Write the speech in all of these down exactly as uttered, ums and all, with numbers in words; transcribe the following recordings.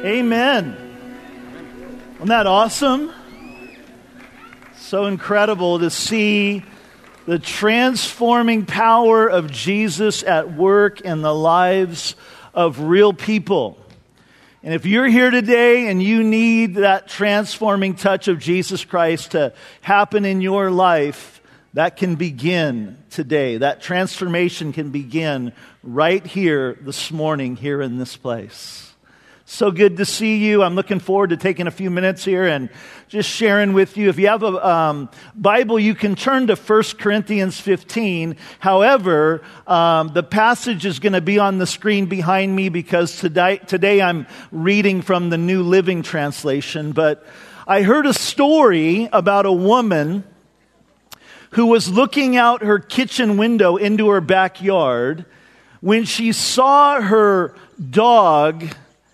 Amen. Isn't that awesome? So incredible to see the transforming power of Jesus at work in the lives of real people. And if you're here today and you need that transforming touch of Jesus Christ to happen in your life, that can begin today. That transformation can begin right here this morning, here in this place. So good to see you. I'm looking forward to taking a few minutes here and just sharing with you. If you have a um, Bible, you can turn to First Corinthians fifteen. However, um, the passage is going to be on the screen behind me because today, today I'm reading from the New Living Translation. But I heard a story about a woman who was looking out her kitchen window into her backyard when she saw her dog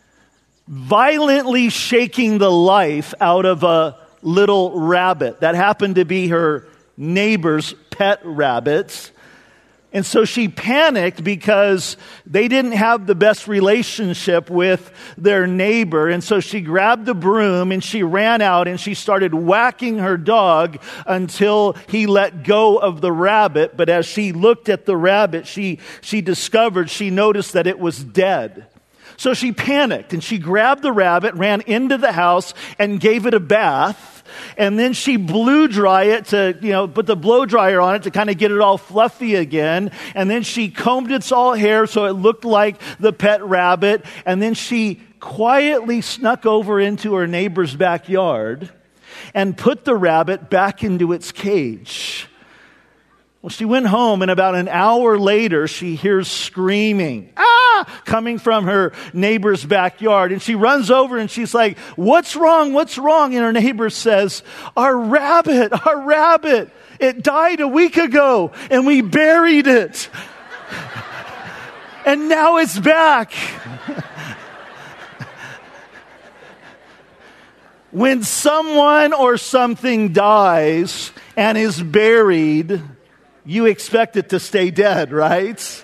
violently shaking the life out of a little rabbit that happened to be her neighbor's pet rabbit. And so she panicked because they didn't have the best relationship with their neighbor. And so she grabbed a broom and she ran out and she started whacking her dog until he let go of the rabbit. But as she looked at the rabbit, she, she discovered, she noticed that it was dead. So she panicked and she grabbed the rabbit, ran into the house and gave it a bath. And then she blew dry it to, you know, put the blow dryer on it to kind of get it all fluffy again. And then she combed its all hair so it looked like the pet rabbit. And then she quietly snuck over into her neighbor's backyard and put the rabbit back into its cage. Well, she went home, and about an hour later, she hears screaming, ah, coming from her neighbor's backyard. And she runs over and she's like, what's wrong? What's wrong? And her neighbor says, our rabbit, our rabbit, it died a week ago, and we buried it. And now it's back. When someone or something dies and is buried, you expect it to stay dead, right?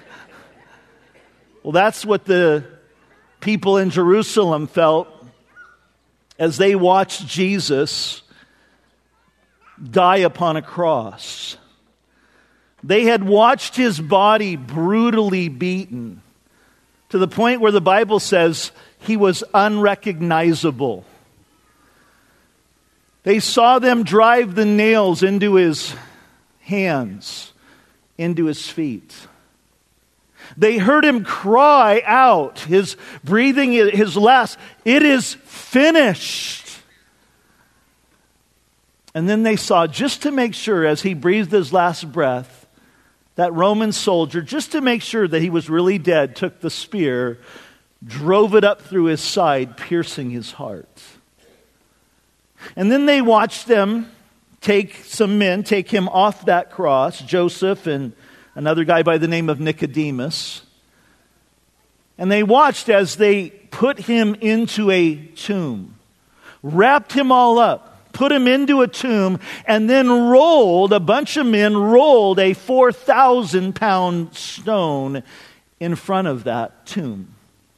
Well, that's what the people in Jerusalem felt as they watched Jesus die upon a cross. They had watched his body brutally beaten to the point where the Bible says he was unrecognizable. They saw them drive the nails into his hands, into his feet. They heard him cry out, his breathing, his last, it is finished. And then they saw, just to make sure, as he breathed his last breath, that Roman soldier, just to make sure that he was really dead, took the spear, drove it up through his side, piercing his heart. And then they watched them take some men, take him off that cross, Joseph and another guy by the name of Nicodemus. And they watched as they put him into a tomb, wrapped him all up, put him into a tomb, and then rolled, a bunch of men rolled a four thousand pound stone in front of that tomb.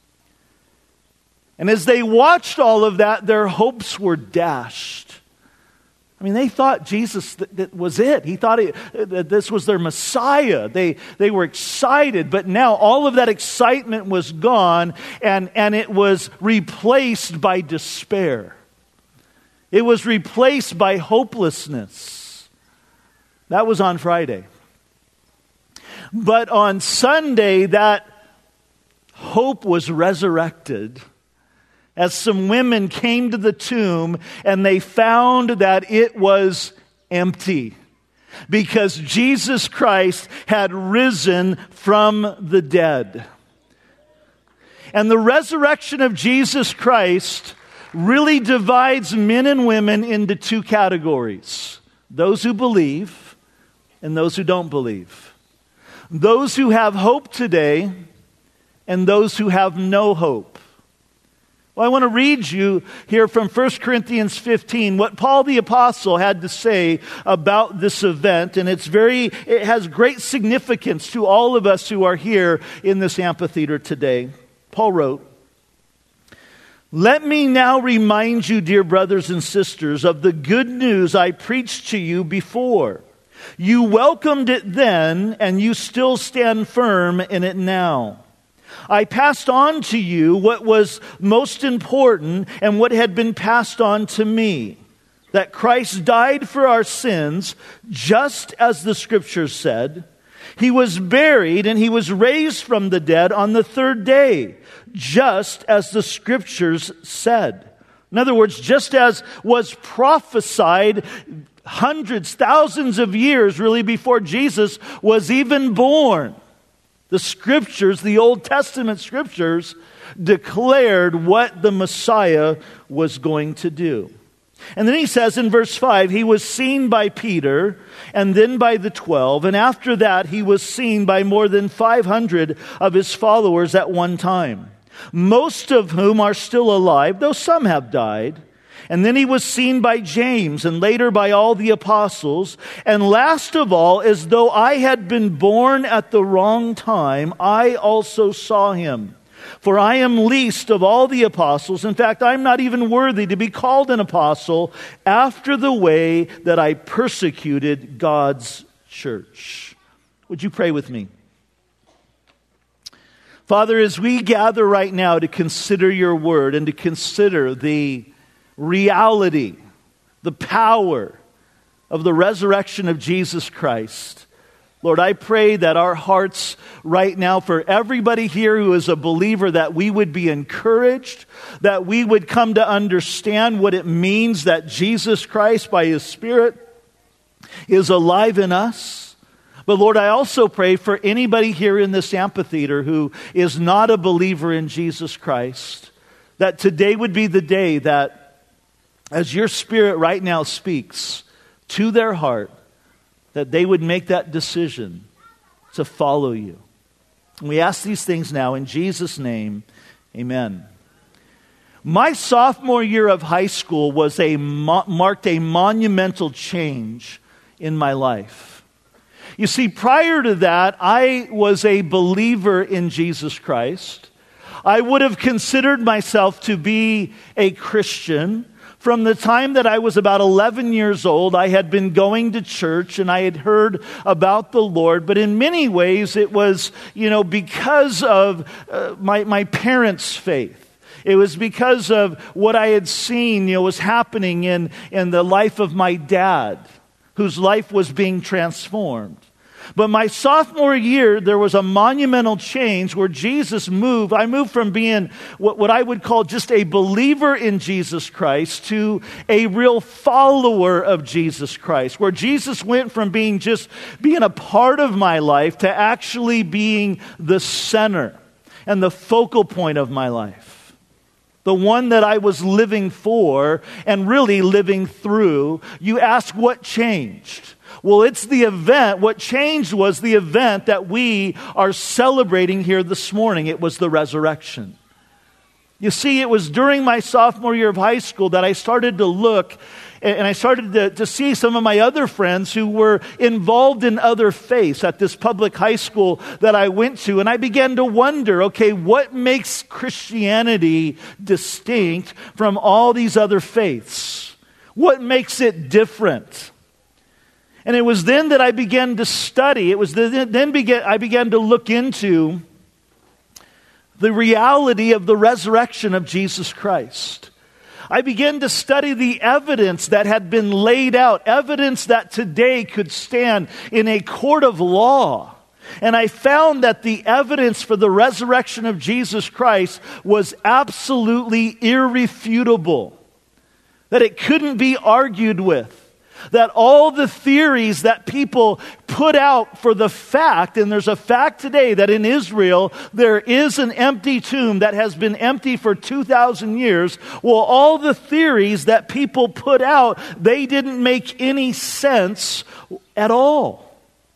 And as they watched all of that, their hopes were dashed. I mean, they thought Jesus th- that was it. He thought it, that this was their Messiah. They they were excited, but now all of that excitement was gone, and, and it was replaced by despair. It was replaced by hopelessness. That was on Friday. But on Sunday, that hope was resurrected as some women came to the tomb and they found that it was empty because Jesus Christ had risen from the dead. And the resurrection of Jesus Christ really divides men and women into two categories: those who believe and those who don't believe. Those who have hope today and those who have no hope. Well, I want to read you here from First Corinthians fifteen what Paul the Apostle had to say about this event, and it's very, it has great significance to all of us who are here in this amphitheater today. Paul wrote, Let me now remind you, dear brothers and sisters, of the good news I preached to you before. You welcomed it then, and you still stand firm in it now. I passed on to you what was most important and what had been passed on to me, that Christ died for our sins, just as the Scriptures said. He was buried, and he was raised from the dead on the third day, just as the Scriptures said. In other words, just as was prophesied hundreds, thousands of years really before Jesus was even born. The Scriptures, the Old Testament Scriptures, declared what the Messiah was going to do. And then he says in verse five, he was seen by Peter and then by the twelve. And after that, he was seen by more than five hundred of his followers at one time, most of whom are still alive, though some have died. And then he was seen by James and later by all the apostles. And last of all, as though I had been born at the wrong time, I also saw him. For I am least of all the apostles. In fact, I'm not even worthy to be called an apostle after the way that I persecuted God's church. Would you pray with me? Father, as we gather right now to consider your word and to consider the reality, the power of the resurrection of Jesus Christ, Lord, I pray that our hearts right now, for everybody here who is a believer, that we would be encouraged, that we would come to understand what it means that Jesus Christ, by His Spirit, is alive in us. But Lord, I also pray for anybody here in this amphitheater who is not a believer in Jesus Christ, that today would be the day that, as your Spirit right now speaks to their heart, that they would make that decision to follow you. And we ask these things now in Jesus' name, amen. My sophomore year of high school was a marked a monumental change in my life. You see, prior to that, I was a believer in Jesus Christ. I would have considered myself to be a Christian. From the time that I was about eleven years old, I had been going to church and I had heard about the Lord. But in many ways, it was, you know, because of uh, my, my parents' faith. It was because of what I had seen, you know, was happening in, in the life of my dad, whose life was being transformed. But my sophomore year, there was a monumental change where Jesus moved. I moved from being what, what I would call just a believer in Jesus Christ to a real follower of Jesus Christ, where Jesus went from being just being a part of my life to actually being the center and the focal point of my life. The one that I was living for and really living through. You ask what changed? Well, it's the event. What changed was the event that we are celebrating here this morning. It was the resurrection. You see, it was during my sophomore year of high school that I started to look and I started to, to see some of my other friends who were involved in other faiths at this public high school that I went to. And I began to wonder, okay, what makes Christianity distinct from all these other faiths? What makes it different? And it was then that I began to study. It was then, then began, I began to look into the reality of the resurrection of Jesus Christ. I began to study the evidence that had been laid out, evidence that today could stand in a court of law. And I found that the evidence for the resurrection of Jesus Christ was absolutely irrefutable, that it couldn't be argued with. That all the theories that people put out for the fact, and there's a fact today that in Israel there is an empty tomb that has been empty for two thousand years. Well, all the theories that people put out, they didn't make any sense at all.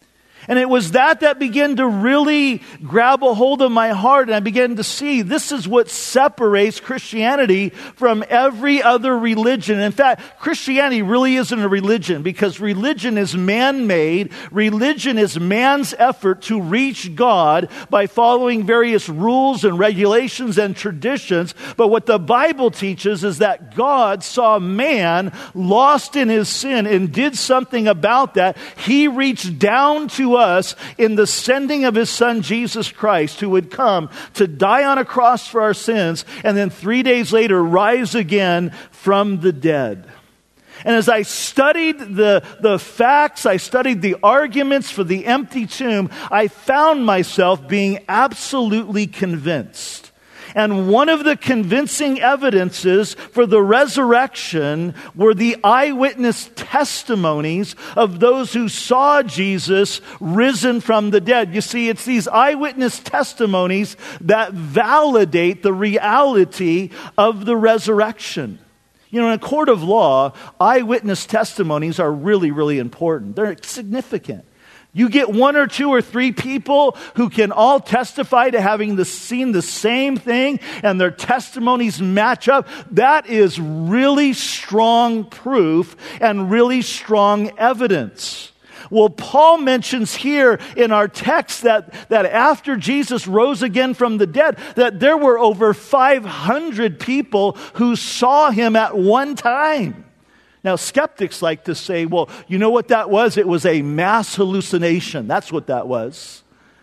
And it was that that began to really grab a hold of my heart, and I began to see this is what separates Christianity from every other religion. In fact, Christianity really isn't a religion, because religion is man-made. Religion is man's effort to reach God by following various rules and regulations and traditions. But what the Bible teaches is that God saw man lost in his sin and did something about that. He reached down to us in the sending of his son Jesus Christ, who would come to die on a cross for our sins and then three days later rise again from the dead. And as I studied the, the facts, I studied the arguments for the empty tomb, I found myself being absolutely convinced. And one of the convincing evidences for the resurrection were the eyewitness testimonies of those who saw Jesus risen from the dead. You see, it's these eyewitness testimonies that validate the reality of the resurrection. You know, in a court of law, eyewitness testimonies are really, really important. They're significant. You get one or two or three people who can all testify to having the, seen the same thing, and their testimonies match up. That is really strong proof and really strong evidence. Well, Paul mentions here in our text that, that after Jesus rose again from the dead, that there were over five hundred people who saw him at one time. Now, skeptics like to say, well, you know what that was? It was a mass hallucination. That's what that was.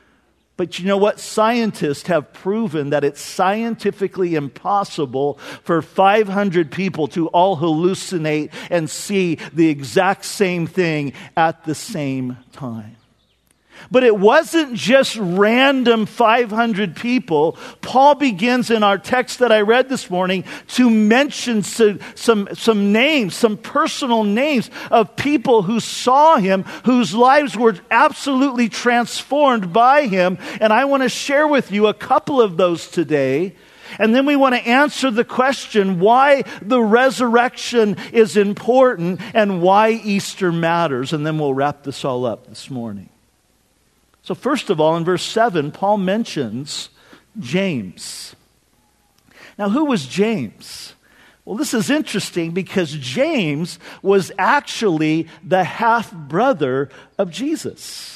But you know what? Scientists have proven that it's scientifically impossible for five hundred people to all hallucinate and see the exact same thing at the same time. But it wasn't just random five hundred people. Paul begins in our text that I read this morning to mention some, some, some names, some personal names of people who saw him, whose lives were absolutely transformed by him. And I want to share with you a couple of those today. And then we want to answer the question why the resurrection is important and why Easter matters. And then we'll wrap this all up this morning. So first of all, in verse seven, Paul mentions James. Now, who was James? Well, this is interesting because James was actually the half-brother of Jesus.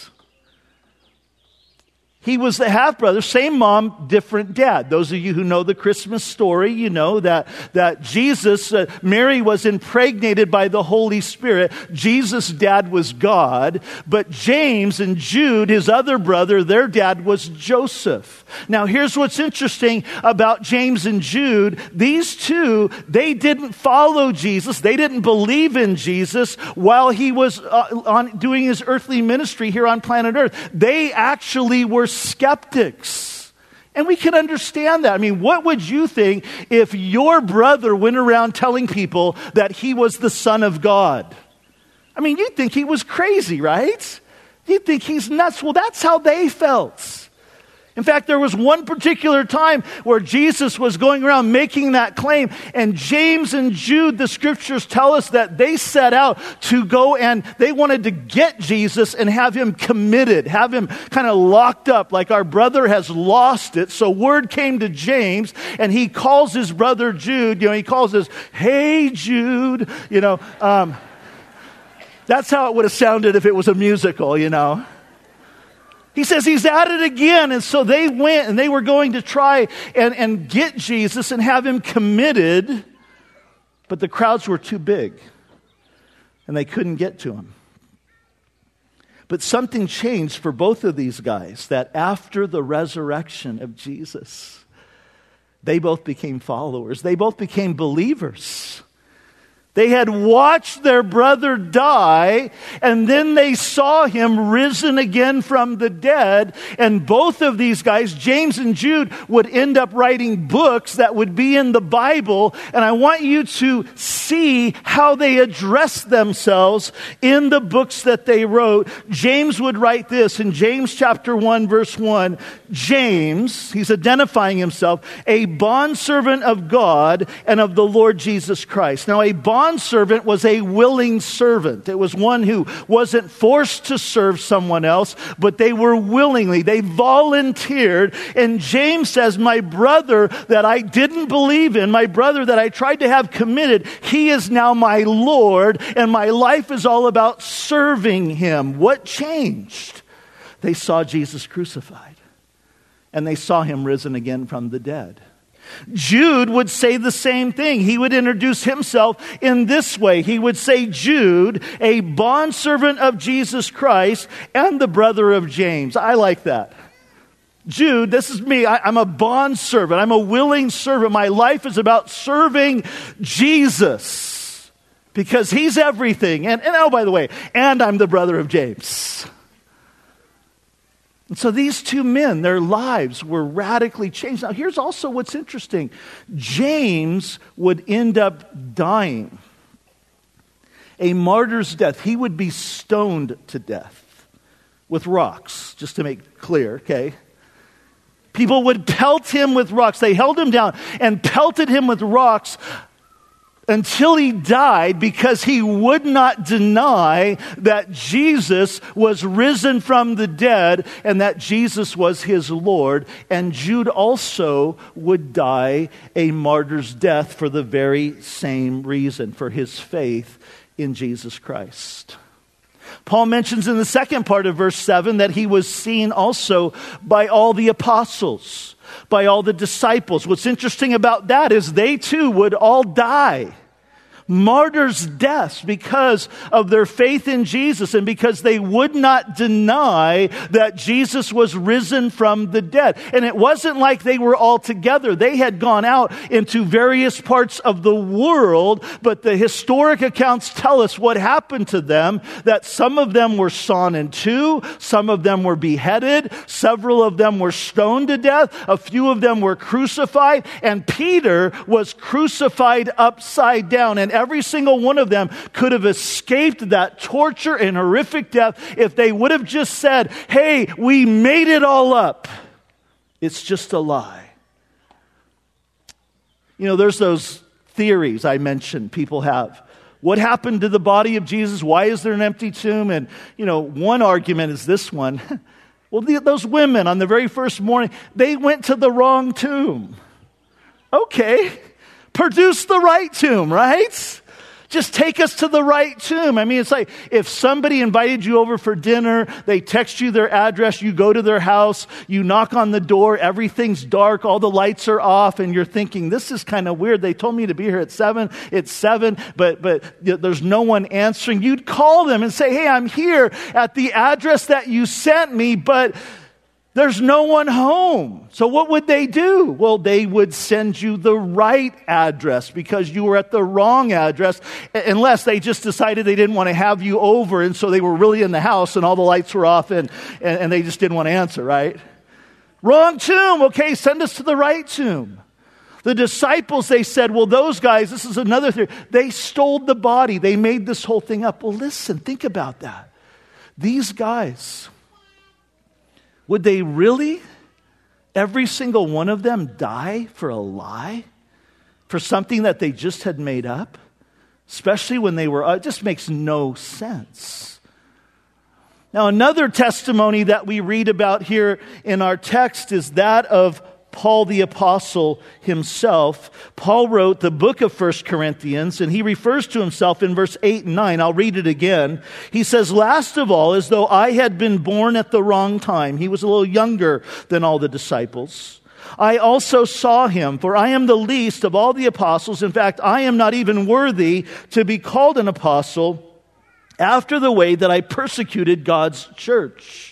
He was the half-brother, same mom, different dad. Those of you who know the Christmas story, you know that, that Jesus, uh, Mary was impregnated by the Holy Spirit. Jesus' dad was God. But James and Jude, his other brother, their dad was Joseph. Now, here's what's interesting about James and Jude. These two, they didn't follow Jesus. They didn't believe in Jesus while he was uh, on doing his earthly ministry here on planet Earth. They actually were skeptics. And we can understand that. I mean, what would you think if your brother went around telling people that he was the Son of God? I mean, you'd think he was crazy, right? You'd think he's nuts. Well, that's how they felt. In fact, there was one particular time where Jesus was going around making that claim, and James and Jude, the scriptures tell us that they set out to go and they wanted to get Jesus and have him committed, have him kind of locked up like our brother has lost it. So word came to James, and he calls his brother Jude, you know, he calls his, hey Jude, you know, um, that's how it would have sounded if it was a musical, you know. He says he's at it again. And so they went and they were going to try and, and get Jesus and have him committed. But the crowds were too big and they couldn't get to him. But something changed for both of these guys, that after the resurrection of Jesus, they both became followers. They both became believers. They had watched their brother die, and then they saw him risen again from the dead. And both of these guys, James and Jude, would end up writing books that would be in the Bible. And I want you to see how they addressed themselves in the books that they wrote. James would write this in James chapter one, verse one. James, he's identifying himself, a bondservant of God and of the Lord Jesus Christ. Now, a bond bondservant was a willing servant. It was one who wasn't forced to serve someone else, but they were willingly, they volunteered. And James says, my brother that I didn't believe in, my brother that I tried to have committed, he is now my Lord, and my life is all about serving him. What changed? They saw Jesus crucified, and they saw him risen again from the dead. Jude would say the same thing. He would introduce himself in this way. He would say, Jude, a bondservant of Jesus Christ and the brother of James. I like that. Jude, this is me. I, I'm a bondservant. I'm a willing servant. My life is about serving Jesus because he's everything. And, and oh, by the way, and I'm the brother of James. And so these two men, their lives were radically changed. Now, here's also what's interesting. James would end up dying a martyr's death. He would be stoned to death with rocks, just to make clear, okay? People would pelt him with rocks. They held him down and pelted him with rocks until he died, because he would not deny that Jesus was risen from the dead and that Jesus was his Lord. And Jude also would die a martyr's death for the very same reason, for his faith in Jesus Christ. Paul mentions in the second part of verse seven that he was seen also by all the apostles, by all the disciples. What's interesting about that is they too would all die martyrs' deaths because of their faith in Jesus and because they would not deny that Jesus was risen from the dead. And it wasn't like they were all together. They had gone out into various parts of the world, but the historic accounts tell us what happened to them, that some of them were sawn in two, some of them were beheaded, several of them were stoned to death, a few of them were crucified, and Peter was crucified upside down. And every single one of them could have escaped that torture and horrific death if they would have just said, hey, we made it all up. It's just a lie. You know, there's those theories I mentioned people have. What happened to the body of Jesus? Why is there an empty tomb? And, you know, one argument is this one. Well, the, those women on the very first morning, they went to the wrong tomb. Okay. Produce the right tomb, right? Just take us to the right tomb. I mean, it's like if somebody invited you over for dinner, they text you their address, you go to their house, you knock on the door, everything's dark, all the lights are off, and you're thinking, this is kind of weird. They told me to be here at seven. It's seven, but but there's no one answering. You'd call them and say, hey, I'm here at the address that you sent me, but there's no one home. So what would they do? Well, they would send you the right address because you were at the wrong address, unless they just decided they didn't want to have you over, and so they were really in the house and all the lights were off and, and, and they just didn't want to answer, right? Wrong tomb. Okay, send us to the right tomb. The disciples, they said, well, those guys, this is another theory, they stole the body. They made this whole thing up. Well, listen, think about that. These guys, would they really, every single one of them, die for a lie? For something that they just had made up? Especially when they were, uh, it just makes no sense. Now, another testimony that we read about here in our text is that of Paul the Apostle himself. Paul wrote the book of First Corinthians, and he refers to himself in verse eight and nine. I'll read it again. He says, last of all, as though I had been born at the wrong time. He was a little younger than all the disciples. I also saw him, for I am the least of all the apostles. In fact, I am not even worthy to be called an apostle after the way that I persecuted God's church.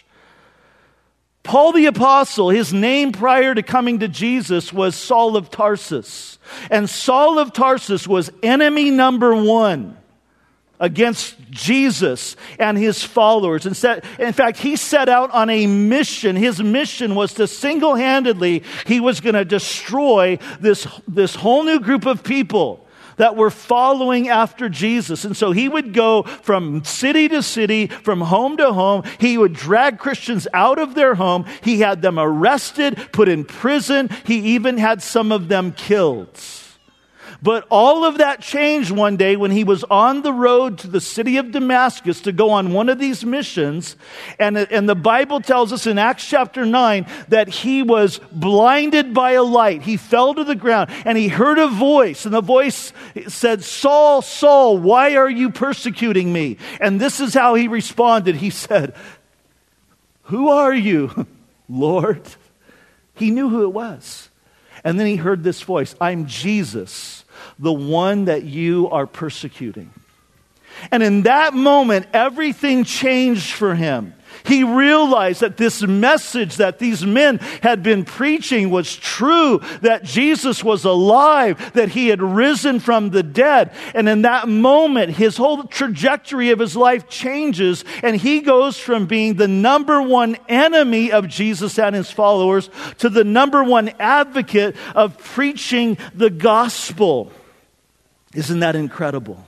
Paul the Apostle, his name prior to coming to Jesus was Saul of Tarsus. And Saul of Tarsus was enemy number one against Jesus and his followers. In fact, he set out on a mission. His mission was to single-handedly, he was going to destroy this, this whole new group of people that were following after Jesus. And so he would go from city to city, from home to home. He would drag Christians out of their home. He had them arrested, put in prison. He even had some of them killed. But all of that changed one day when he was on the road to the city of Damascus to go on one of these missions. And, and the Bible tells us in Acts chapter nine that he was blinded by a light. He fell to the ground and he heard a voice. And the voice said, "Saul, Saul, why are you persecuting me?" And this is how he responded. He said, "Who are you, Lord?" He knew who it was. And then he heard this voice, "I'm Jesus, the one that you are persecuting." And in that moment, everything changed for him. He realized that this message that these men had been preaching was true, that Jesus was alive, that he had risen from the dead. And in that moment, his whole trajectory of his life changes, and he goes from being the number one enemy of Jesus and his followers to the number one advocate of preaching the gospel. Isn't that incredible?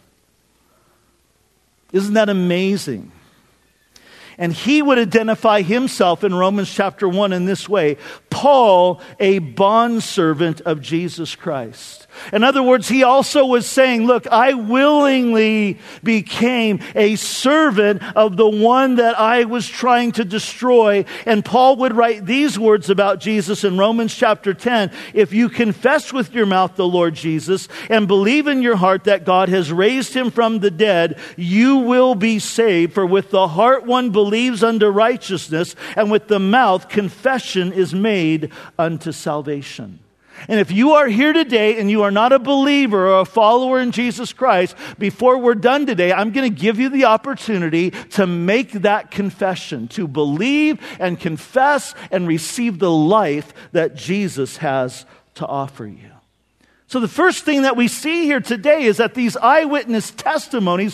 Isn't that amazing? And he would identify himself in Romans chapter one in this way: Paul, a bondservant of Jesus Christ. In other words, he also was saying, look, I willingly became a servant of the one that I was trying to destroy. And Paul would write these words about Jesus in Romans chapter ten. If you confess with your mouth the Lord Jesus and believe in your heart that God has raised him from the dead, you will be saved. For with the heart one believes unto righteousness, and with the mouth confession is made unto salvation. And if you are here today and you are not a believer or a follower in Jesus Christ, before we're done today, I'm going to give you the opportunity to make that confession, to believe and confess and receive the life that Jesus has to offer you. So the first thing that we see here today is that these eyewitness testimonies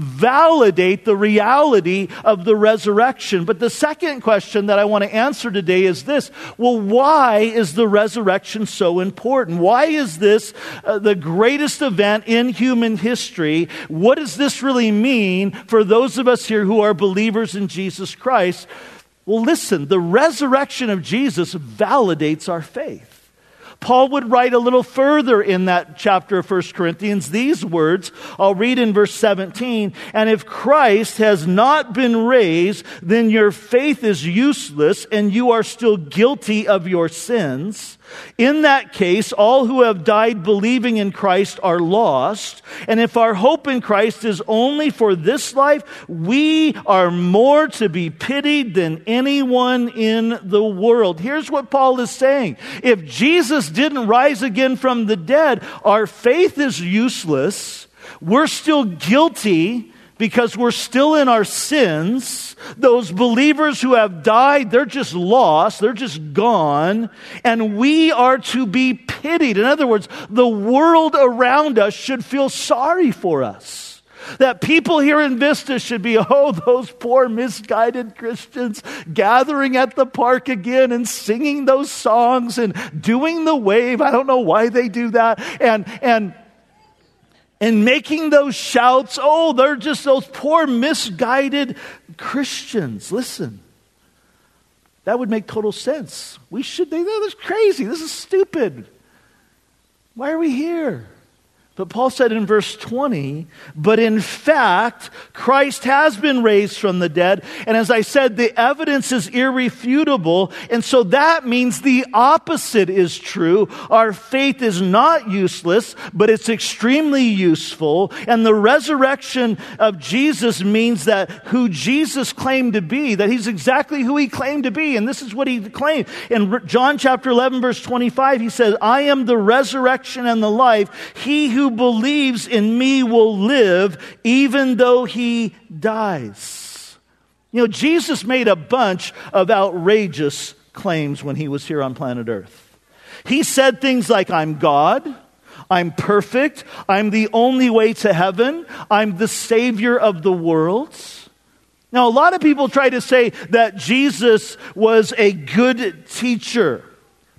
validate the reality of the resurrection. But the second question that I want to answer today is this: well, why is the resurrection so important? Why is this uh, the greatest event in human history? What does this really mean for those of us here who are believers in Jesus Christ? Well, listen, the resurrection of Jesus validates our faith. Paul would write a little further in that chapter of First Corinthians these words. I'll read in verse seventeen. And if Christ has not been raised, then your faith is useless and you are still guilty of your sins. In that case, all who have died believing in Christ are lost. And if our hope in Christ is only for this life, we are more to be pitied than anyone in the world. Here's what Paul is saying. If Jesus didn't rise again from the dead, our faith is useless. We're still guilty because we're still in our sins. Those believers who have died, they're just lost. They're just gone. And we are to be pitied. In other words, the world around us should feel sorry for us. That people here in Vista should be, oh, those poor misguided Christians gathering at the park again and singing those songs and doing the wave. I don't know why they do that. And, and, And making those shouts. Oh, they're just those poor misguided Christians. Listen, that would make total sense. We should think, oh, this is crazy. This is stupid. Why are we here? But Paul said in verse twenty, but in fact, Christ has been raised from the dead. And as I said, the evidence is irrefutable. And so that means the opposite is true. Our faith is not useless, but it's extremely useful. And the resurrection of Jesus means that who Jesus claimed to be, that he's exactly who he claimed to be. And this is what he claimed. In John chapter eleven, verse twenty-five, he says, I am the resurrection and the life. He who believes in me will live even though he dies. You know, Jesus made a bunch of outrageous claims when he was here on planet Earth. He said things like, I'm God, I'm perfect, I'm the only way to heaven, I'm the Savior of the world. Now, a lot of people try to say that Jesus was a good teacher.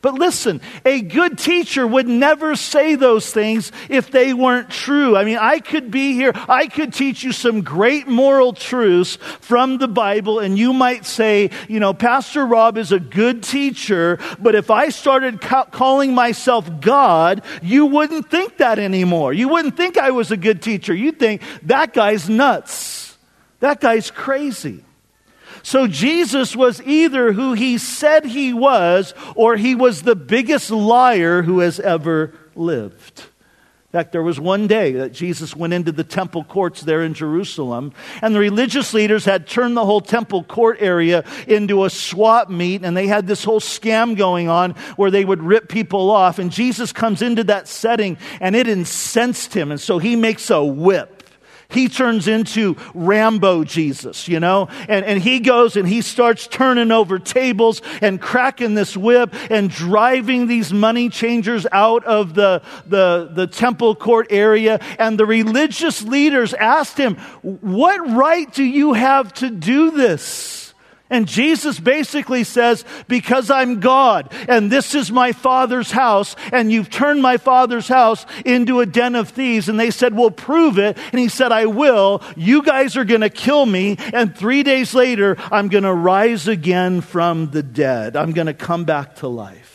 But listen, a good teacher would never say those things if they weren't true. I mean, I could be here, I could teach you some great moral truths from the Bible, and you might say, you know, Pastor Rob is a good teacher, but if I started ca- calling myself God, you wouldn't think that anymore. You wouldn't think I was a good teacher. You'd think, that guy's nuts. That guy's crazy. So Jesus was either who he said he was, or he was the biggest liar who has ever lived. In fact, there was one day that Jesus went into the temple courts there in Jerusalem, and the religious leaders had turned the whole temple court area into a swap meet, and they had this whole scam going on where they would rip people off. And Jesus comes into that setting, and it incensed him, and so he makes a whip. He turns into Rambo Jesus, you know, and, and he goes and he starts turning over tables and cracking this whip and driving these money changers out of the, the, the temple court area. And the religious leaders asked him, what right do you have to do this? And Jesus basically says, because I'm God, and this is my Father's house, and you've turned my Father's house into a den of thieves. And they said, well, prove it. And he said, I will. You guys are going to kill me, and three days later, I'm going to rise again from the dead. I'm going to come back to life.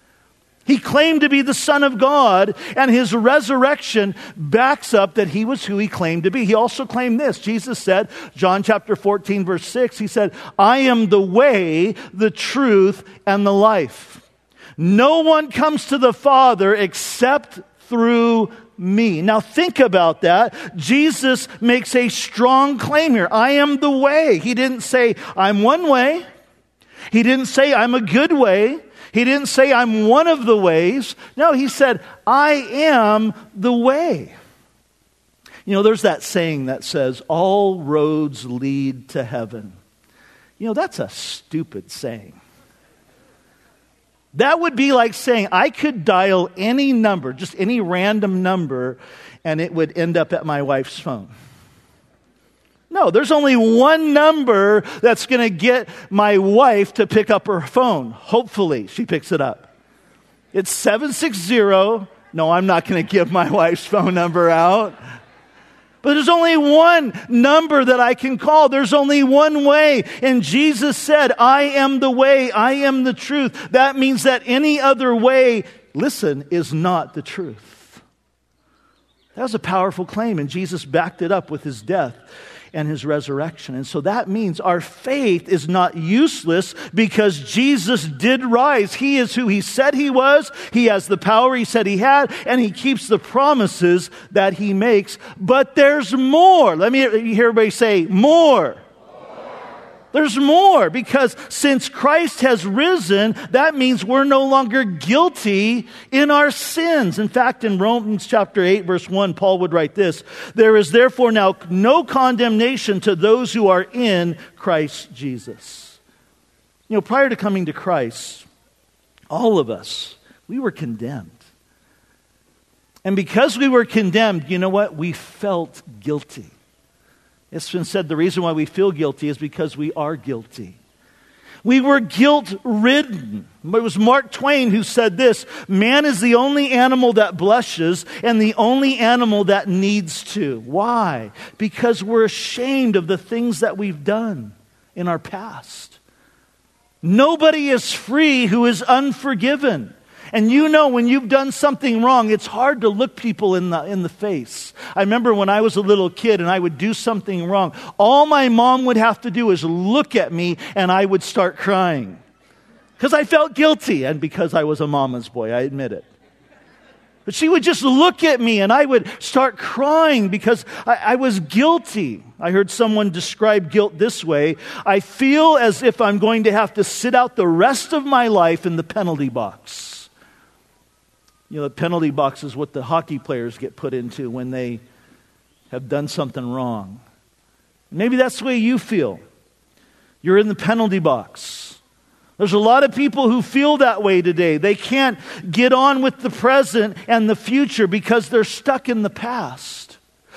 He claimed to be the Son of God, and his resurrection backs up that he was who he claimed to be. He also claimed this. Jesus said, John chapter fourteen, verse six, he said, I am the way, the truth, and the life. No one comes to the Father except through me. Now think about that. Jesus makes a strong claim here. I am the way. He didn't say, I'm one way. He didn't say, I'm a good way. He didn't say, I'm one of the ways. No, he said, I am the way. You know, there's that saying that says, all roads lead to heaven. You know, that's a stupid saying. That would be like saying, I could dial any number, just any random number, and it would end up at my wife's phone. No, there's only one number that's going to get my wife to pick up her phone. Hopefully, she picks it up. It's seven six zero. No, I'm not going to give my wife's phone number out. But there's only one number that I can call. There's only one way. And Jesus said, I am the way, I am the truth. That means that any other way, listen, is not the truth. That was a powerful claim, and Jesus backed it up with his death and his resurrection. And so that means our faith is not useless because Jesus did rise. He is who he said he was. He has the power he said he had, and he keeps the promises that he makes. But there's more. Let me hear everybody say, more. There's more, because since Christ has risen, that means we're no longer guilty in our sins. In fact, in Romans chapter eight, verse one, Paul would write this, there is therefore now no condemnation to those who are in Christ Jesus. You know, prior to coming to Christ, all of us, we were condemned. And because we were condemned, you know what? We felt guilty. It's been said the reason why we feel guilty is because we are guilty. We were guilt-ridden. It was Mark Twain who said this, man is the only animal that blushes and the only animal that needs to. Why? Because we're ashamed of the things that we've done in our past. Nobody is free who is unforgiven. And you know when you've done something wrong, it's hard to look people in the in the face. I remember when I was a little kid and I would do something wrong. All my mom would have to do is look at me and I would start crying. Because I felt guilty, and because I was a mama's boy, I admit it. But she would just look at me and I would start crying because I, I was guilty. I heard someone describe guilt this way. I feel as if I'm going to have to sit out the rest of my life in the penalty box. You know, the penalty box is what the hockey players get put into when they have done something wrong. Maybe that's the way you feel. You're in the penalty box. There's a lot of people who feel that way today. They can't get on with the present and the future because they're stuck in the past.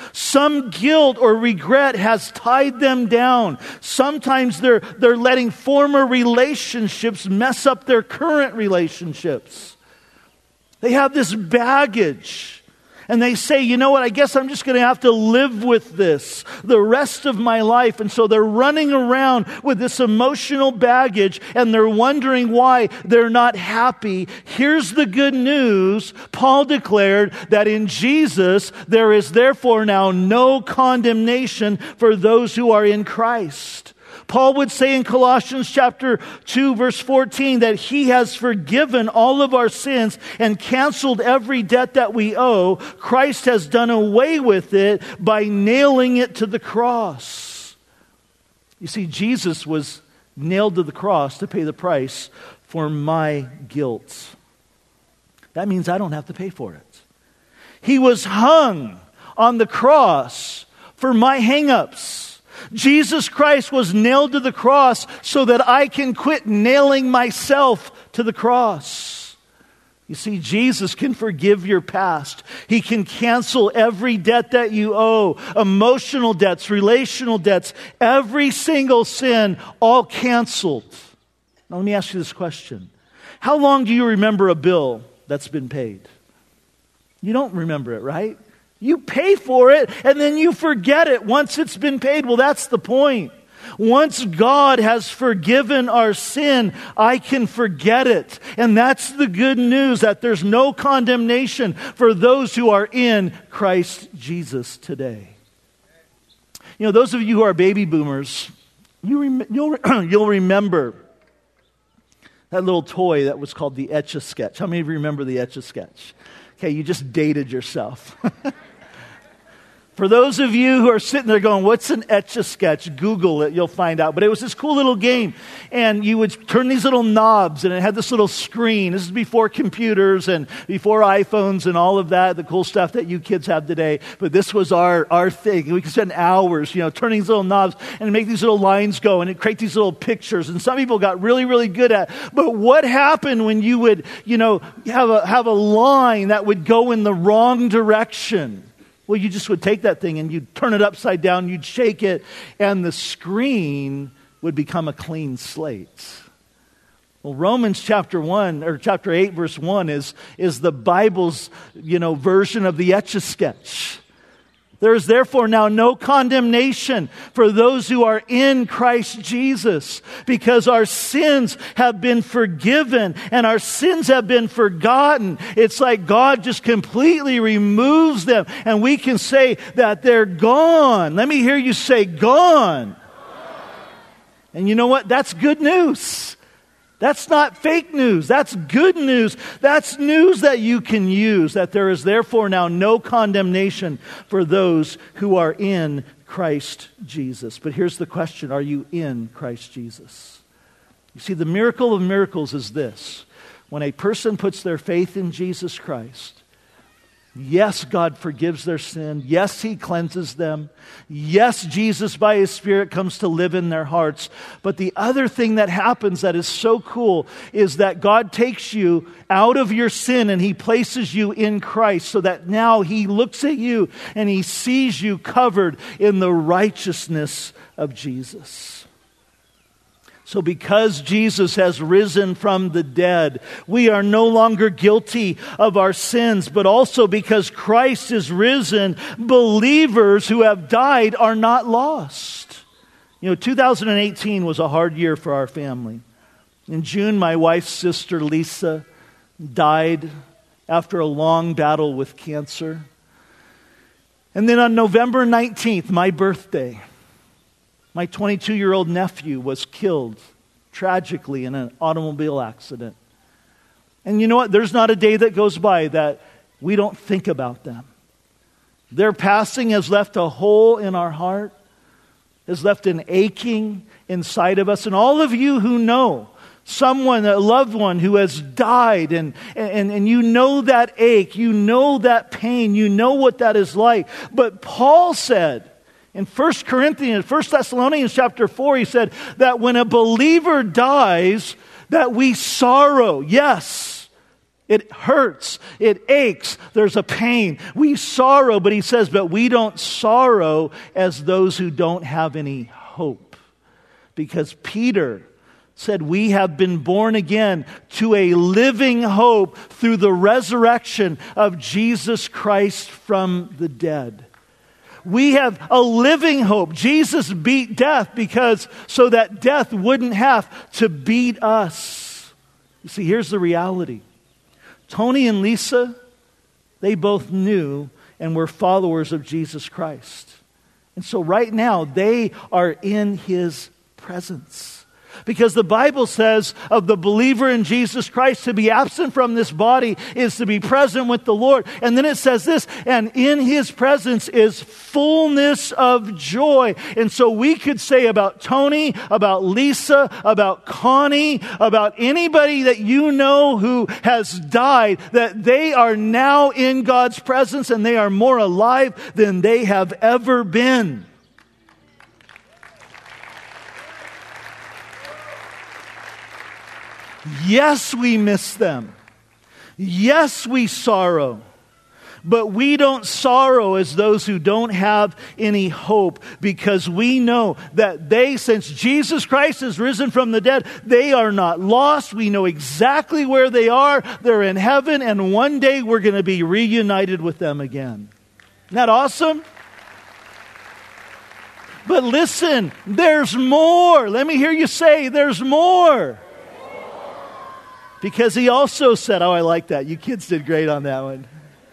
Some guilt or regret has tied them down. Sometimes they're, they're letting former relationships mess up their current relationships. They have this baggage. And they say, you know what, I guess I'm just going to have to live with this the rest of my life. And so they're running around with this emotional baggage and they're wondering why they're not happy. Here's the good news. Paul declared that in Jesus, there is therefore now no condemnation for those who are in Christ. Paul would say in Colossians chapter two, verse fourteen, that he has forgiven all of our sins and canceled every debt that we owe. Christ has done away with it by nailing it to the cross. You see, Jesus was nailed to the cross to pay the price for my guilt. That means I don't have to pay for it. He was hung on the cross for my hang-ups. Jesus Christ was nailed to the cross so that I can quit nailing myself to the cross. You see, Jesus can forgive your past. He can cancel every debt that you owe, emotional debts, relational debts, every single sin, all canceled. Now let me ask you this question. How long do you remember a bill that's been paid? You don't remember it, right? You pay for it and then you forget it once it's been paid. Well, that's the point. Once God has forgiven our sin, I can forget it. And that's the good news, that there's no condemnation for those who are in Christ Jesus today. You know, those of you who are baby boomers, you rem- you'll, you'll remember that little toy that was called the Etch-a-Sketch. How many of you remember the Etch-a-Sketch? Okay, you just dated yourself. For those of you who are sitting there going, what's an Etch-a-Sketch? Google it, you'll find out. But it was this cool little game. And you would turn these little knobs and it had this little screen. This is before computers and before iPhones and all of that, the cool stuff that you kids have today. But this was our, our thing. We could spend hours, you know, turning these little knobs and make these little lines go and it create these little pictures. And some people got really, really good at it. But what happened when you would, you know, have a, have a line that would go in the wrong direction? Well, you just would take that thing and you'd turn it upside down, you'd shake it, and the screen would become a clean slate. Well, Romans chapter one, or chapter eight, verse one is, is the Bible's, you know, version of the Etch-a-Sketch. There is therefore now no condemnation for those who are in Christ Jesus, because our sins have been forgiven and our sins have been forgotten. It's like God just completely removes them and we can say that they're gone. Let me hear you say gone. And you know what? That's good news. That's not fake news. That's good news. That's news that you can use, that there is therefore now no condemnation for those who are in Christ Jesus. But here's the question. Are you in Christ Jesus? You see, the miracle of miracles is this. When a person puts their faith in Jesus Christ, yes, God forgives their sin. Yes, He cleanses them. Yes, Jesus by His Spirit comes to live in their hearts. But the other thing that happens that is so cool is that God takes you out of your sin and He places you in Christ so that now He looks at you and He sees you covered in the righteousness of Jesus. So because Jesus has risen from the dead, we are no longer guilty of our sins, but also because Christ is risen, believers who have died are not lost. You know, two thousand eighteen was a hard year for our family. In June, my wife's sister, Lisa, died after a long battle with cancer. And then on November nineteenth, my birthday, my twenty-two-year-old nephew was killed tragically in an automobile accident. And you know what? There's not a day that goes by that we don't think about them. Their passing has left a hole in our heart, has left an aching inside of us. And all of you who know someone, a loved one who has died, and, and, and you know that ache, you know that pain, you know what that is like. But Paul said, in First Corinthians, First Thessalonians chapter four, he said that when a believer dies, that we sorrow. Yes, It hurts. It aches. There's a pain. We sorrow, but he says, but we don't sorrow as those who don't have any hope. Because Peter said we have been born again to a living hope through the resurrection of Jesus Christ from the dead. We have a living hope. Jesus beat death because so that death wouldn't have to beat us. You see, here's the reality. Tony and Lisa, they both knew and were followers of Jesus Christ. And so right now, they are in His presence. Because the Bible says of the believer in Jesus Christ, to be absent from this body is to be present with the Lord. And then it says this, and in His presence is fullness of joy. And so we could say about Tony, about Lisa, about Connie, about anybody that you know who has died, that they are now in God's presence and they are more alive than they have ever been. Yes, we miss them. Yes, we sorrow. But we don't sorrow as those who don't have any hope, because we know that they, since Jesus Christ has risen from the dead, they are not lost. We know exactly where they are. They're in heaven, and one day we're going to be reunited with them again. Isn't that awesome? But listen, there's more. Let me hear you say, there's more. Because He also said, oh, I like that. You kids did great on that one.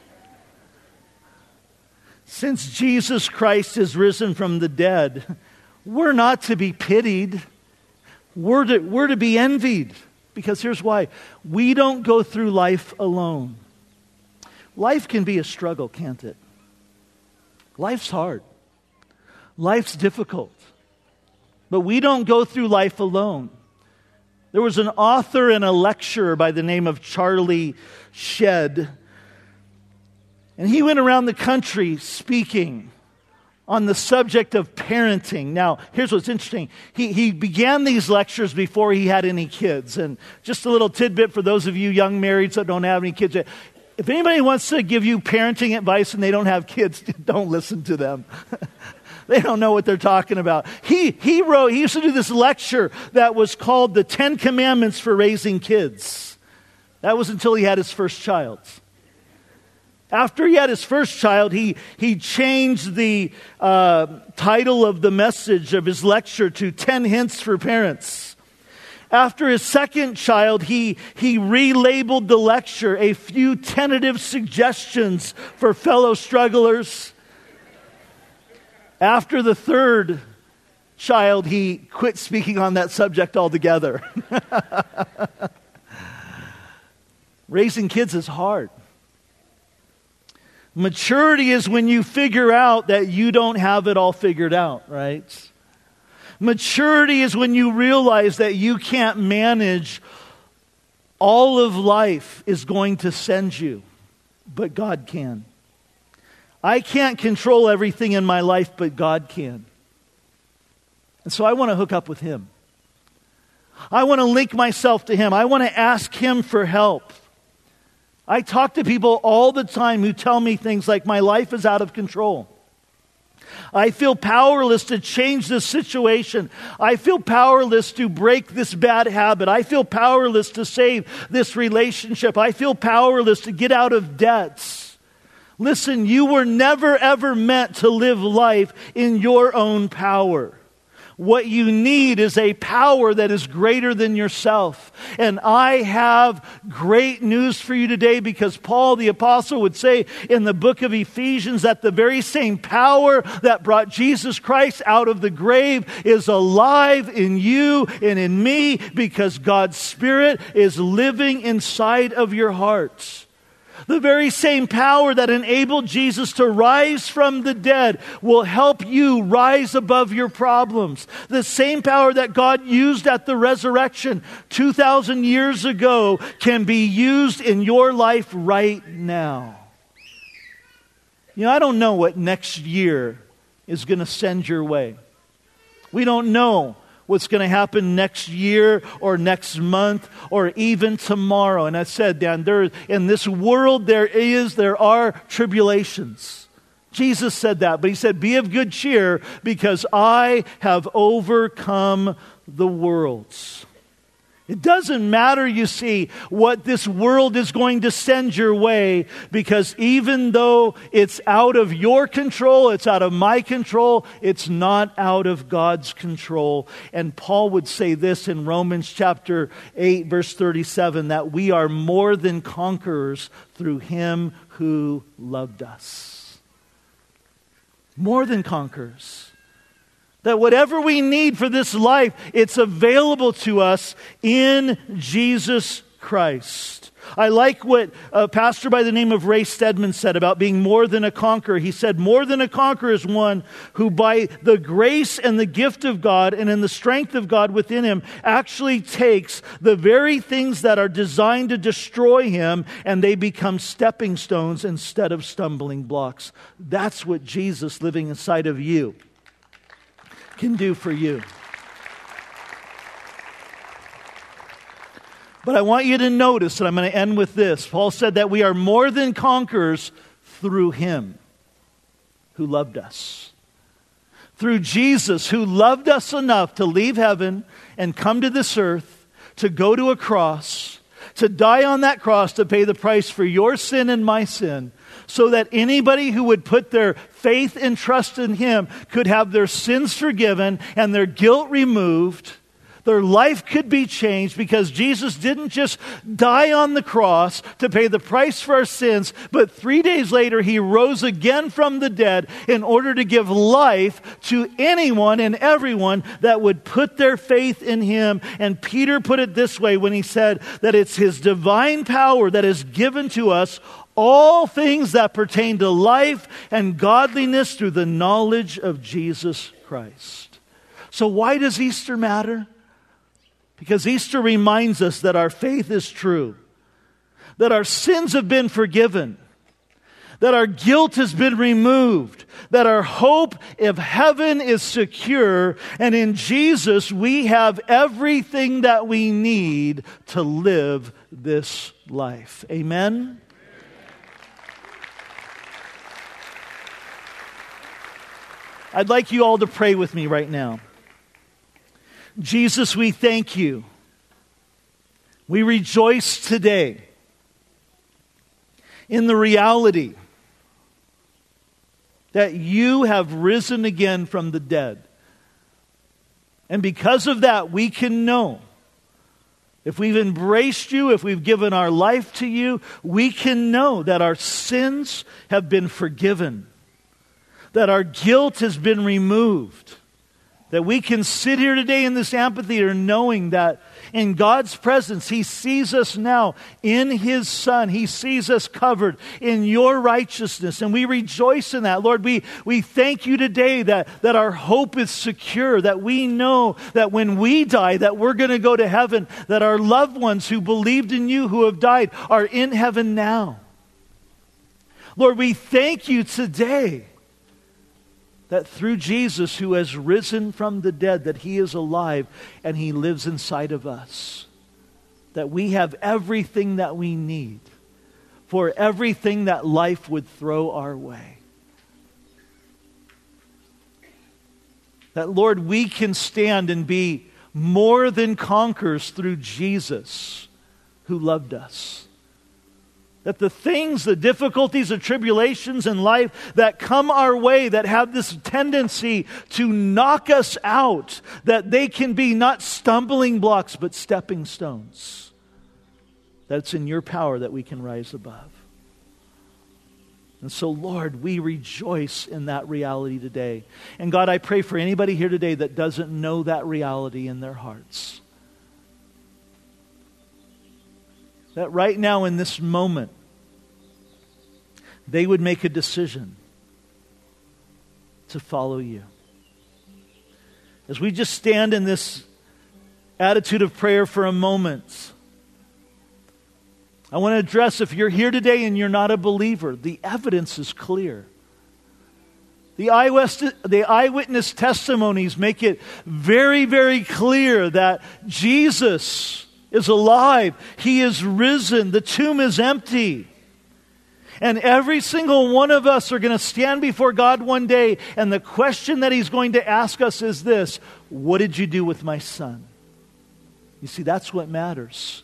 Since Jesus Christ is risen from the dead, we're not to be pitied. We're to, we're to be envied. Because here's why. We don't go through life alone. Life can be a struggle, can't it? Life's hard. Life's difficult. But we don't go through life alone. There was an author and a lecturer by the name of Charlie Shedd. And he went around the country speaking on the subject of parenting. Now, here's what's interesting. He, he began these lectures before he had any kids. And just a little tidbit for those of you young marrieds that don't have any kids. If anybody wants to give you parenting advice and they don't have kids, don't listen to them. They don't know what they're talking about. He he wrote, he used to do this lecture that was called The Ten Commandments for Raising Kids. That was until he had his first child. After he had his first child, he, he changed the uh, title of the message of his lecture to Ten Hints for Parents. After his second child, he, he relabeled the lecture A Few Tentative Suggestions for Fellow Strugglers. After the third child, he quit speaking on that subject altogether. Raising kids is hard. Maturity is when you figure out that you don't have it all figured out, right? Maturity is when you realize that you can't manage all of life is going to send you, but God can. I can't control everything in my life, but God can. And so I want to hook up with Him. I want to link myself to Him. I want to ask Him for help. I talk to people all the time who tell me things like, my life is out of control. I feel powerless to change this situation. I feel powerless to break this bad habit. I feel powerless to save this relationship. I feel powerless to get out of debts. Listen, you were never ever meant to live life in your own power. What you need is a power that is greater than yourself. And I have great news for you today, because Paul the Apostle would say in the book of Ephesians that the very same power that brought Jesus Christ out of the grave is alive in you and in me, because God's Spirit is living inside of your hearts. The very same power that enabled Jesus to rise from the dead will help you rise above your problems. The same power that God used at the resurrection two thousand years ago can be used in your life right now. You know, I don't know what next year is going to send your way. We don't know what's going to happen next year or next month or even tomorrow. And I said, Dan, there, in this world there is, there are tribulations. Jesus said that, but he said, be of good cheer because I have overcome the world. It doesn't matter, you see, what this world is going to send your way, because even though it's out of your control, it's out of my control, it's not out of God's control. And Paul would say this in Romans chapter eight, verse thirty-seven, that we are more than conquerors through Him who loved us. More than conquerors. That whatever we need for this life, it's available to us in Jesus Christ. I like what a pastor by the name of Ray Stedman said about being more than a conqueror. He said, more than a conqueror is one who by the grace and the gift of God and in the strength of God within him actually takes the very things that are designed to destroy him and they become stepping stones instead of stumbling blocks. That's what Jesus living inside of you can do for you. But I want you to notice, and I'm going to end with this. Paul said that we are more than conquerors through Him who loved us. Through Jesus, who loved us enough to leave heaven and come to this earth, to go to a cross, to die on that cross to pay the price for your sin and my sin, so that anybody who would put their faith and trust in Him could have their sins forgiven and their guilt removed. Their life could be changed because Jesus didn't just die on the cross to pay the price for our sins, but three days later He rose again from the dead in order to give life to anyone and everyone that would put their faith in Him. And Peter put it this way when he said that it's His divine power that is given to us all things that pertain to life and godliness through the knowledge of Jesus Christ. So why does Easter matter? Because Easter reminds us that our faith is true, that our sins have been forgiven, that our guilt has been removed, that our hope of heaven is secure, and in Jesus we have everything that we need to live this life. Amen? I'd like you all to pray with me right now. Jesus, we thank You. We rejoice today in the reality that You have risen again from the dead. And because of that, we can know, if we've embraced You, if we've given our life to You, we can know that our sins have been forgiven, that our guilt has been removed, that we can sit here today in this amphitheater knowing that in God's presence, He sees us now in His Son. He sees us covered in Your righteousness, and we rejoice in that. Lord, we, we thank You today that, that our hope is secure, that we know that when we die, that we're going to go to heaven, that our loved ones who believed in You, who have died, are in heaven now. Lord, we thank You today that through Jesus, who has risen from the dead, that He is alive and He lives inside of us. That we have everything that we need for everything that life would throw our way. That, Lord, we can stand and be more than conquerors through Jesus, who loved us. That the things, the difficulties, the tribulations in life that come our way, that have this tendency to knock us out, that they can be not stumbling blocks, but stepping stones. That's in Your power that we can rise above. And so, Lord, we rejoice in that reality today. And God, I pray for anybody here today that doesn't know that reality in their hearts. That right now in this moment, they would make a decision to follow You. As we just stand in this attitude of prayer for a moment, I want to address, if you're here today and you're not a believer, the evidence is clear. The eyewitness, the eyewitness testimonies make it very, very clear that Jesus is alive. He is risen. The tomb is empty. And every single one of us are going to stand before God one day, and the question that He's going to ask us is this: what did you do with my son? You see, that's what matters.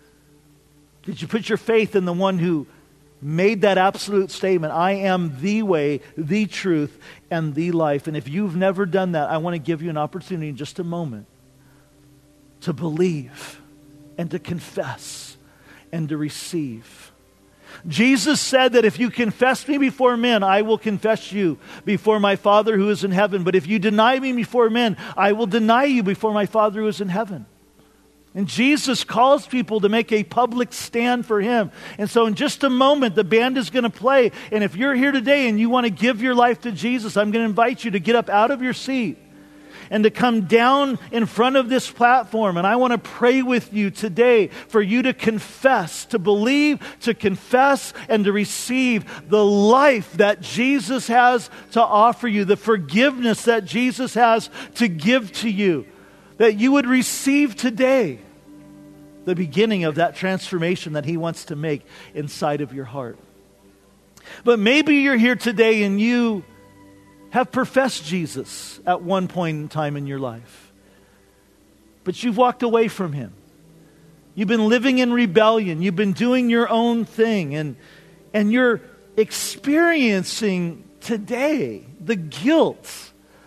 Did you put your faith in the one who made that absolute statement, I am the way, the truth, and the life? And if you've never done that, I want to give you an opportunity in just a moment to believe and to confess and to receive. Jesus said that if you confess me before men, I will confess you before my Father who is in heaven. But if you deny me before men, I will deny you before my Father who is in heaven. And Jesus calls people to make a public stand for Him. And so in just a moment, the band is going to play. And if you're here today and you want to give your life to Jesus, I'm going to invite you to get up out of your seat and to come down in front of this platform. And I want to pray with you today for you to confess, to believe, to confess, and to receive the life that Jesus has to offer you, the forgiveness that Jesus has to give to you, that you would receive today the beginning of that transformation that He wants to make inside of your heart. But maybe you're here today and you have professed Jesus at one point in time in your life, but you've walked away from Him. You've been living in rebellion. You've been doing your own thing, and, and you're experiencing today the guilt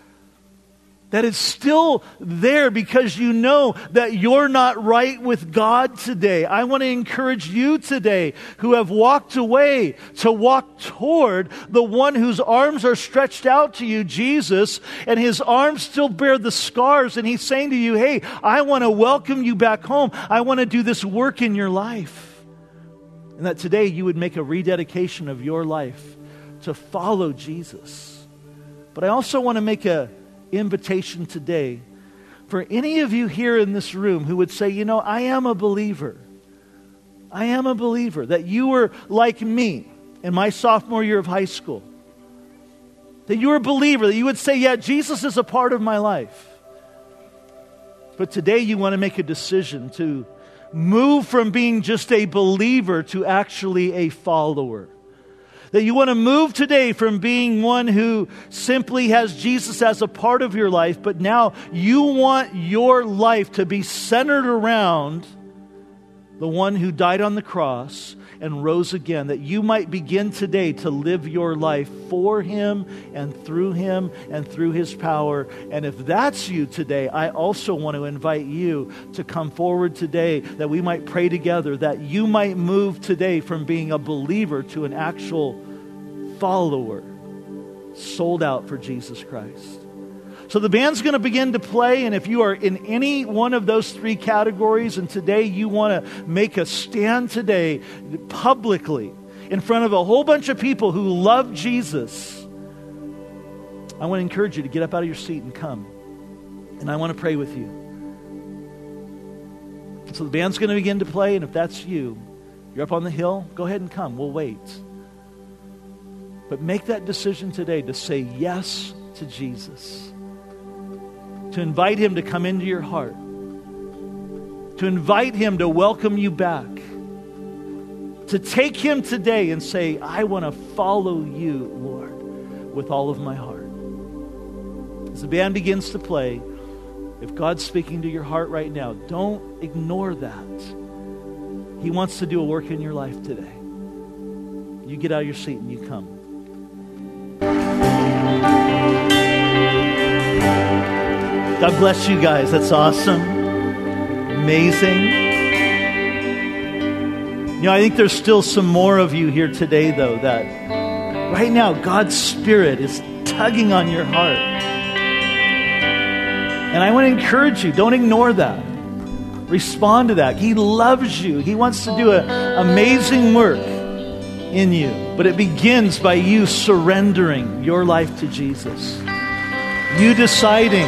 that is still there because you know that you're not right with God today. I want to encourage you today who have walked away to walk toward the one whose arms are stretched out to you, Jesus, and His arms still bear the scars, and He's saying to you, hey, I want to welcome you back home. I want to do this work in your life. And that today you would make a rededication of your life to follow Jesus. But I also want to make a invitation today for any of you here in this room who would say, you know, I am a believer. I am a believer. That you were like me in my sophomore year of high school. That you were a believer. That you would say, yeah, Jesus is a part of my life. But today you want to make a decision to move from being just a believer to actually a follower. That you want to move today from being one who simply has Jesus as a part of your life, but now you want your life to be centered around the one who died on the cross and rose again, that you might begin today to live your life for Him and through Him and through His power. And if that's you today, I also want to invite you to come forward today that we might pray together, that you might move today from being a believer to an actual follower, sold out for Jesus Christ. So the band's going to begin to play, and if you are in any one of those three categories, and today you want to make a stand today publicly in front of a whole bunch of people who love Jesus, I want to encourage you to get up out of your seat and come. And I want to pray with you. So the band's going to begin to play, and if that's you, you're up on the hill, go ahead and come. We'll wait. But make that decision today to say yes to Jesus. To invite Him to come into your heart. To invite Him to welcome you back. To take Him today and say, I want to follow you, Lord, with all of my heart. As the band begins to play, if God's speaking to your heart right now, don't ignore that. He wants to do a work in your life today. You get out of your seat and you come. God bless you guys. That's awesome. Amazing. You know, I think there's still some more of you here today, though, that right now God's Spirit is tugging on your heart. And I want to encourage you, don't ignore that. Respond to that. He loves you. He wants to do an amazing work in you. But it begins by you surrendering your life to Jesus. You deciding,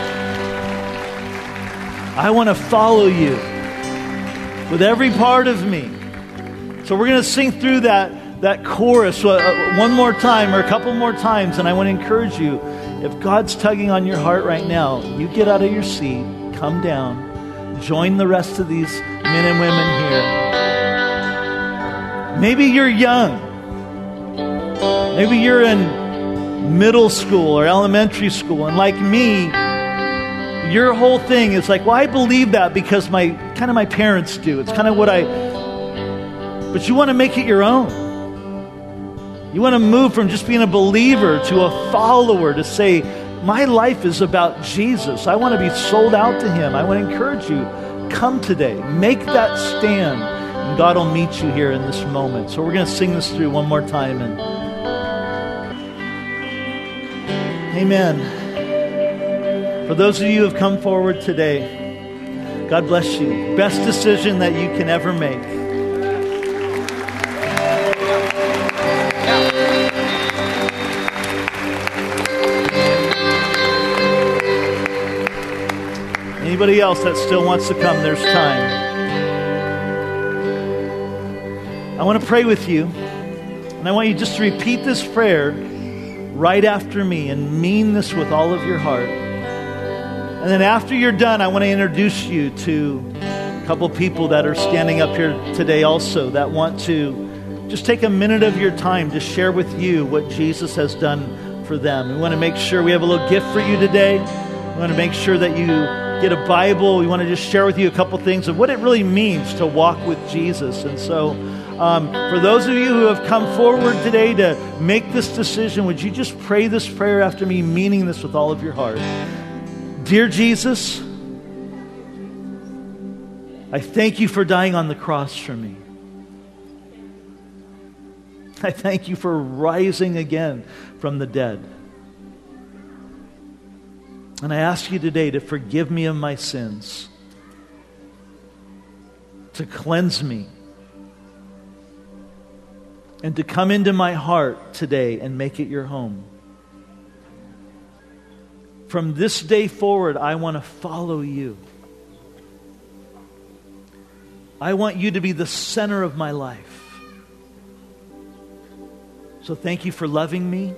I want to follow you with every part of me. So we're going to sing through that, that chorus uh, one more time or a couple more times, and I want to encourage you, if God's tugging on your heart right now, you get out of your seat, come down, join the rest of these men and women here. Maybe you're young. Maybe you're in middle school or elementary school, and like me, your whole thing is like, well, I believe that because my kind of my parents do. It's kind of what I, but you want to make it your own. You want to move from just being a believer to a follower, to say, my life is about Jesus. I want to be sold out to Him. I want to encourage you, come today. Make that stand, and God will meet you here in this moment. So we're going to sing this through one more time. And amen. For those of you who have come forward today, God bless you. Best decision that you can ever make. Anybody else that still wants to come, there's time. I want to pray with you, and I want you just to repeat this prayer right after me and mean this with all of your heart. And then after you're done, I want to introduce you to a couple people that are standing up here today also that want to just take a minute of your time to share with you what Jesus has done for them. We want to make sure we have a little gift for you today. We want to make sure that you get a Bible. We want to just share with you a couple things of what it really means to walk with Jesus. And so um, for those of you who have come forward today to make this decision, would you just pray this prayer after me, meaning this with all of your heart? Dear Jesus, I thank you for dying on the cross for me. I thank you for rising again from the dead. And I ask you today to forgive me of my sins, to cleanse me, and to come into my heart today and make it your home. From this day forward, I want to follow you. I want you to be the center of my life. So thank you for loving me.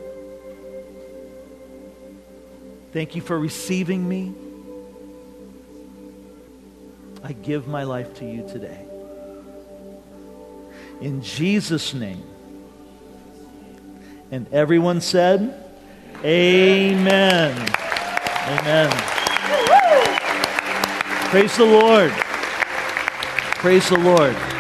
Thank you for receiving me. I give my life to you today. In Jesus' name. And everyone said, amen. Amen. Praise the Lord. Praise the Lord.